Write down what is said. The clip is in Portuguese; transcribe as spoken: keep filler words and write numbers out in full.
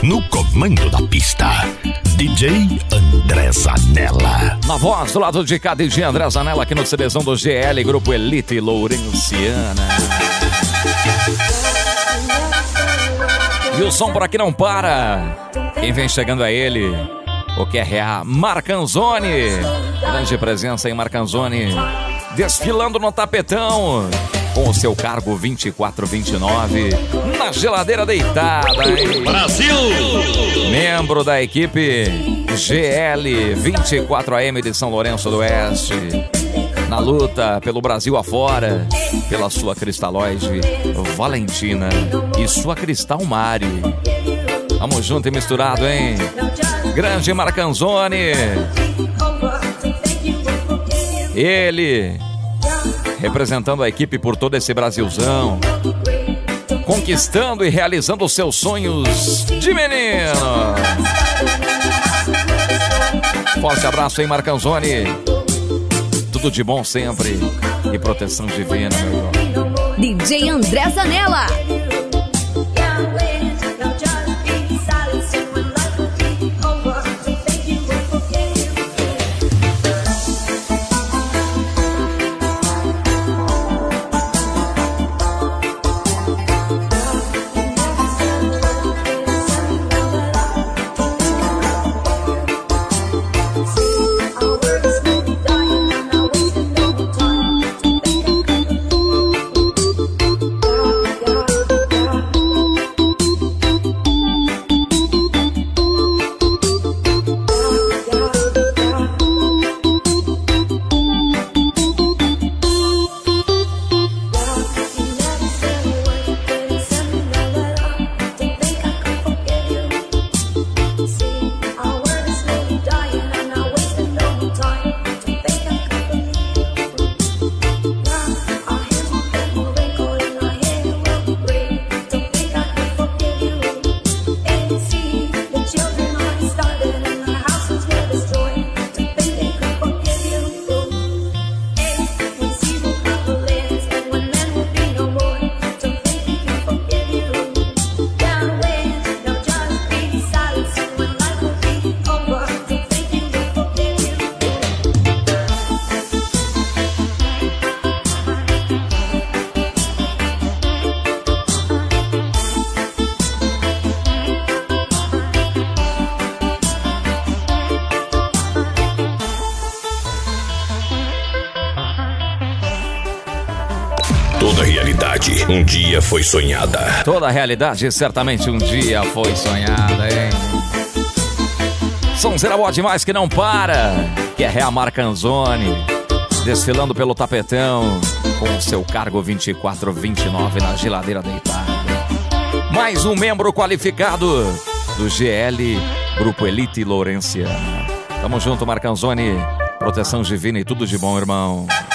No comando da pista, D J André Zanella. Na voz do lado de cá, D J André Zanella, aqui no CDzão do G L, Grupo Elite Lourenciana. E o som por aqui não para. Quem vem chegando é ele, o Q R A Marcanzoni. Grande presença em Marcanzoni, desfilando no tapetão, com o seu cargo vinte e quatro vinte e nove, na geladeira deitada, hein? Brasil! Membro da equipe G L vinte e quatro A M de São Lourenço do Oeste, na luta pelo Brasil afora, pela sua Cristalóide Valentina e sua Cristal Mari. Tamo junto e misturado, hein? Grande Marcanzoni. Ele representando a equipe por todo esse Brasilzão, conquistando e realizando os seus sonhos de menino. Forte abraço, hein, Marcanzoni. Tudo de bom sempre e proteção divina, meu irmão. D J André Zanella. Toda realidade um dia foi sonhada. Toda realidade certamente um dia foi sonhada, hein? Sonzeira boa demais que não para. Que é a Marcanzoni, desfilando pelo tapetão, com o seu cargo vinte e quatro vinte e nove na geladeira deitada. Mais um membro qualificado do G L, Grupo Elite Lourenciana. Tamo junto, Marcanzoni. Proteção divina e tudo de bom, irmão.